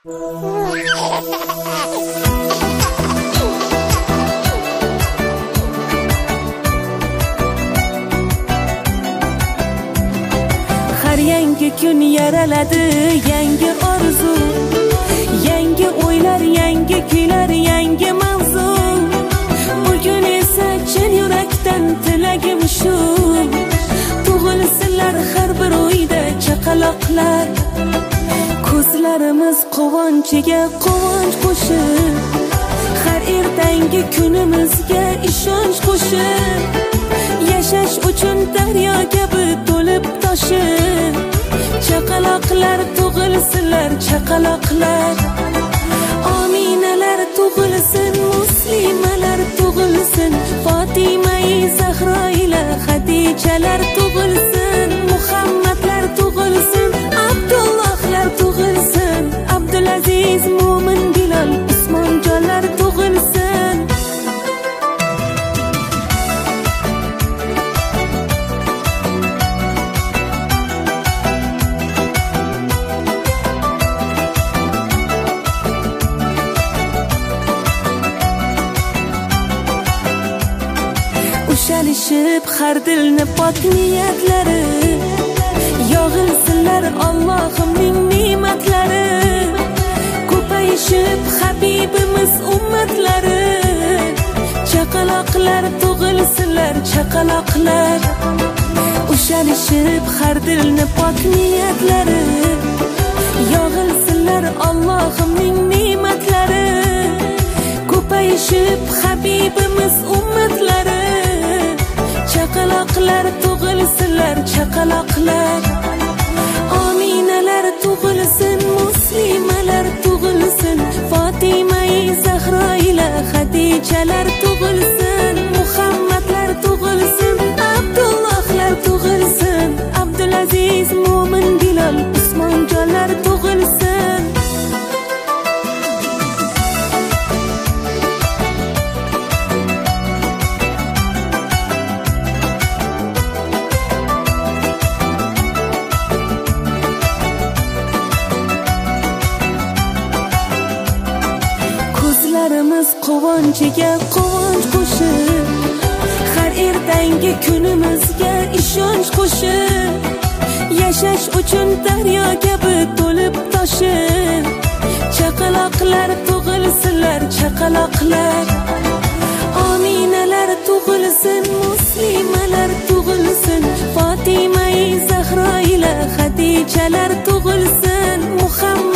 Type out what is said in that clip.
Har yangi kun yaraladi yangi orzu, yangi o'ylar, yangi kuylar, yangi mavzu. Bugun esa chin yurakdan tilagim shu, tug'ilsinlar har bir uyda chaqaloqlar. Ko'zlarimiz quvonchiga quvonch qo'shib, har ertangi kunimizga ishonch qo'shib, yashash uchun daryo kabi to'lib toshib, chaqaloqlar tug'ilsinlar, chaqaloqlar. Ominalar tug'ilsin, muslimalar tug'ilsin, Fotima-i Zahro ila Xadijalar tug'ilsin, Muhammadlar tug'ilsin, Abdullohlar tug'ilsin, Abdulaziz, Mo'min, Bilol, Usmonjonlar tug'ilsin. Ushalishib har dilni pok niyatlari, yog'ilsinlar Allohimning ne'matlari, ko'payishib Habibimiz ummatlari, chaqaloqlar tug'ilsinlar, chaqaloqlar. Ushalishib har dilni pok niyatlari, yog'ilsinlar Allohimning ne'matlari, ko'payishib Habibimiz ummatlari, chaqaloqlar tug'ilsinlar, chaqaloqlar. Ominalar tug'ilsin, muslimalar tug'ilsin, Fotima-i Zahro ila Xadijalar tug'ilsin, Muhammadlar tug'ilsin, Abdullohlar tug'ilsin, Abdulaziz, Mo'min, Bilol, Usmonjonlar tug'ilsin. Ko'zlarimiz quvonchiga quvonch qo'shib, har ertangi kunimizga ishonch qo'shib, yashash uchun daryo kabi to'lib toshib, chaqaloqlar tug'ilsinlar, chaqaloqlar. Ominalar tug'ilsin, muslimalar tug'ilsin, Fotima-i Zahro ila Xadijalar tug'ilsin, Muhammad